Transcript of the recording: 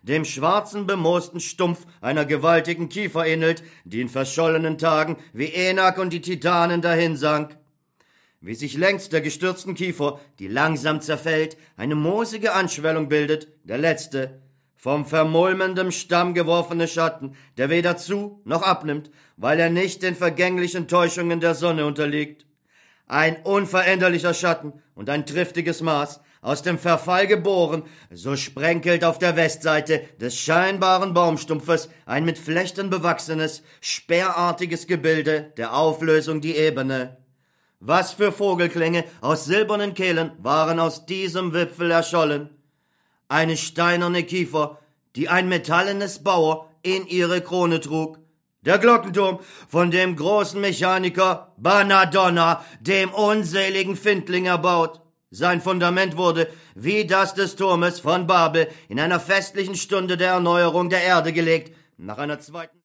dem schwarzen, bemoosten Stumpf einer gewaltigen Kiefer ähnelt, die in verschollenen Tagen wie Enak und die Titanen dahinsank. Wie sich längs der gestürzten Kiefer, die langsam zerfällt, eine moosige Anschwellung bildet, der letzte, vom vermulmendem Stamm geworfene Schatten, der weder zu noch abnimmt, weil er nicht den vergänglichen Täuschungen der Sonne unterliegt. Ein unveränderlicher Schatten und ein triftiges Maß, aus dem Verfall geboren, so sprenkelt auf der Westseite des scheinbaren Baumstumpfes ein mit Flechten bewachsenes, speerartiges Gebilde der Auflösung die Ebene. Was für Vogelklänge aus silbernen Kehlen waren aus diesem Wipfel erschollen? Eine steinerne Kiefer, die ein metallenes Bauer in ihre Krone trug. Der Glockenturm, von dem großen Mechaniker Banadonna, dem unseligen Findling, erbaut. Sein Fundament wurde, wie das des Turmes von Babel, in einer festlichen Stunde der Erneuerung der Erde gelegt, nach einer zweiten